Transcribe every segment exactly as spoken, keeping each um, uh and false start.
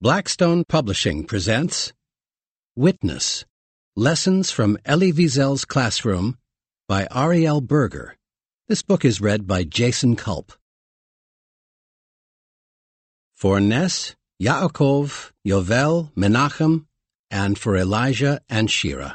Blackstone Publishing presents Witness, Lessons from Elie Wiesel's Classroom by Ariel Berger. This book is read by Jason Culp. For Ness, Yaakov, Yovel, Menachem, and for Elijah and Shira.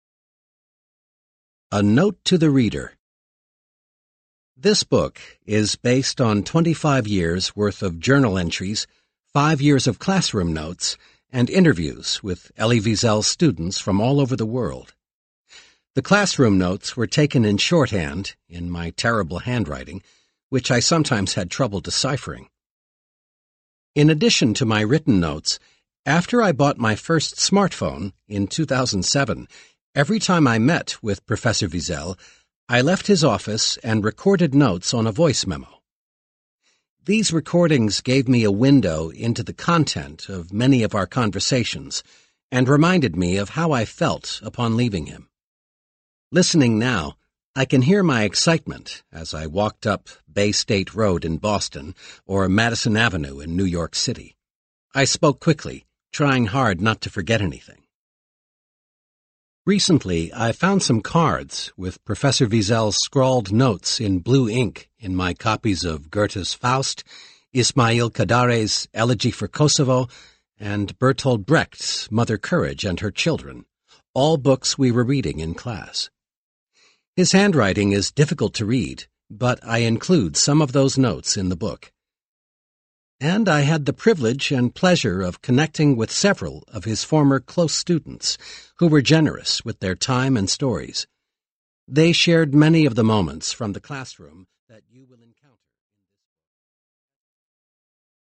A Note to the Reader. This book is based on twenty-five years' worth of journal entries, five years of classroom notes, and interviews with Elie Wiesel's students from all over the world. The classroom notes were taken in shorthand, in my terrible handwriting, which I sometimes had trouble deciphering. In addition to my written notes, after I bought my first smartphone in two thousand seven, every time I met with Professor Wiesel, I left his office and recorded notes on a voice memo. These recordings gave me a window into the content of many of our conversations and reminded me of how I felt upon leaving him. Listening now, I can hear my excitement as I walked up Bay State Road in Boston or Madison Avenue in New York City. I spoke quickly, trying hard not to forget anything. Recently, I found some cards with Professor Wiesel's scrawled notes in blue ink in my copies of Goethe's Faust, Ismail Kadare's Elegy for Kosovo, and Bertolt Brecht's Mother Courage and Her Children, all books we were reading in class. His handwriting is difficult to read, but I include some of those notes in the book. And I had the privilege and pleasure of connecting with several of his former close students who were generous with their time and stories. They shared many of the moments from the classroom that you will encounter.